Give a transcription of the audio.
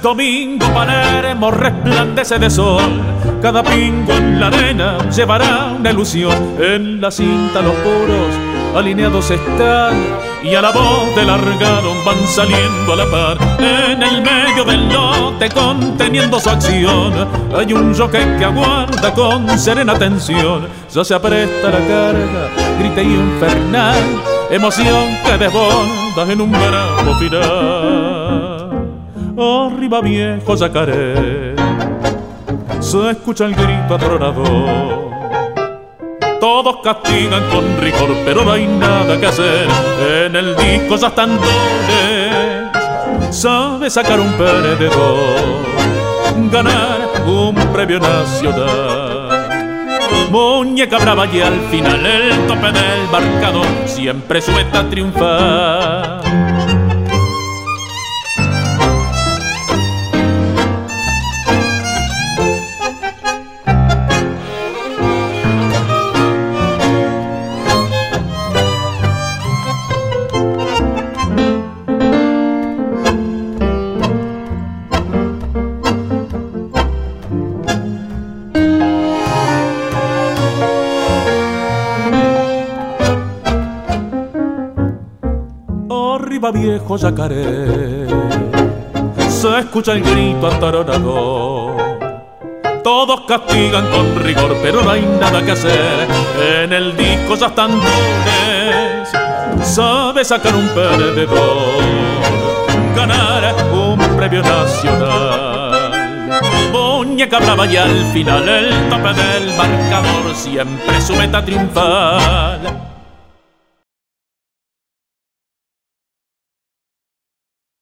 domingo Palermo resplandece de sol. Cada pingo en la arena llevará una ilusión. En la cinta los puros alineados están y a la voz del largaron van saliendo a la par. En el medio del lote conteniendo su acción hay un jockey que aguarda con serena atención. Ya se apresta la carga, grita infernal, emoción que desborda en un bravo final. Arriba viejo yacaré, se escucha el grito atronador. Todos castigan con rigor, pero no hay nada que hacer. En el disco ya están dones, sabe sacar un perdedor, ganar un premio nacional. Muñeca brava y al final el tope del marcador siempre suelta a triunfar. Arriba viejo yacaré, se escucha el grito ataronador. Todos castigan con rigor, pero no hay nada que hacer. En el disco ya están dones, sabe sacar un perdedor, ganar un premio nacional. Muñeca brava y al final el tope del marcador siempre su meta triunfal.